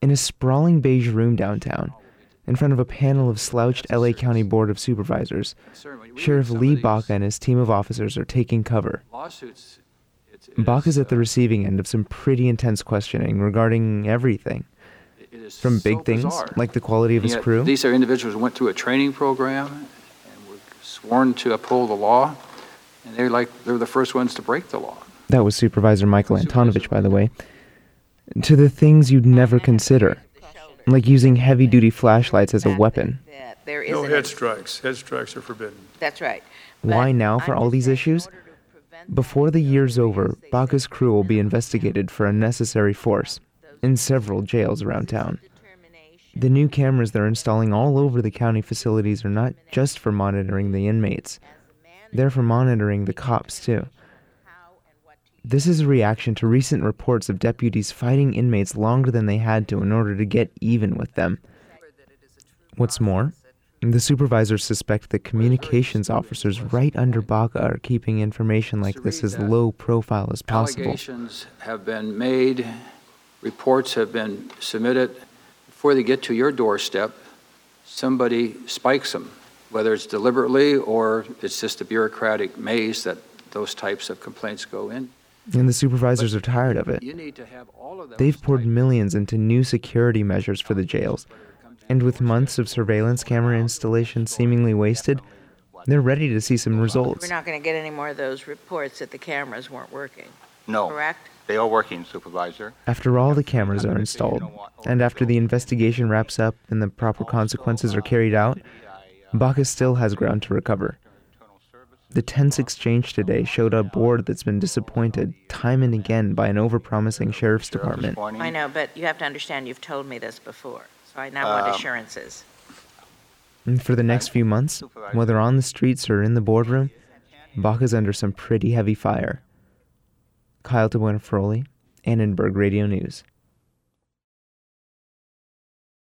in a sprawling beige room downtown, in front of a panel of slouched LA County Board of Supervisors, Sheriff Lee Baca and his team of officers are taking cover. Baca's at the receiving end of some pretty intense questioning regarding everything. From big things, like the quality of his crew. These are individuals who went through a training program and were sworn to uphold the law, and they're the first ones to break the law. That was Supervisor Michael Antonovich, by the way. To the things you'd never consider, like using heavy-duty flashlights as a weapon. No head strikes. Head strikes are forbidden. That's right. Why now for all these issues? Before the year's over, Baca's crew will be investigated for unnecessary force in several jails around town. The new cameras they're installing all over the county facilities are not just for monitoring the inmates. They're for monitoring the cops, too. This is a reaction to recent reports of deputies fighting inmates longer than they had to in order to get even with them. What's more, the supervisors suspect that communications officers right under Baca are keeping information like this as low profile as possible. Allegations have been made, reports have been submitted. Before they get to your doorstep, somebody spikes them, whether it's deliberately or it's just a bureaucratic maze that those types of complaints go in. And the supervisors are tired of it. They've poured millions into new security measures for the jails. And with months of surveillance camera installation seemingly wasted, they're ready to see some results. We're not going to get any more of those reports that the cameras weren't working. No. Correct? They are working, Supervisor. After all the cameras are installed, and after the investigation wraps up and the proper consequences are carried out, Baca still has ground to recover. The tense exchange today showed a board that's been disappointed time and again by an overpromising sheriff's department. I know, but you have to understand you've told me this before, so I now want assurances. And for the next few months, whether on the streets or in the boardroom, Baca's under some pretty heavy fire. Kyle Tabuena-Feroli, Annenberg Radio News.